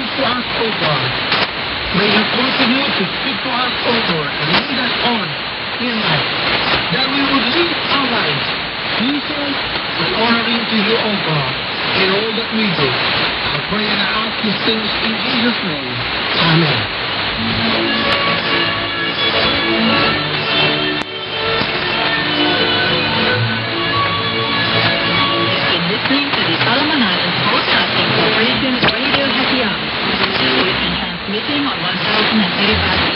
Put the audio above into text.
comes to us, O God, may you continue to speak to us, O Lord, and lead us on in life, that we would live our lives pleasing and honoring to you, O God, in all that we do. I pray and I ask these things in Jesus' name. Amen. Listening to the Solomon Islands Broadcasting Corporation Radio Happy Hour. We've been transmitting on 1035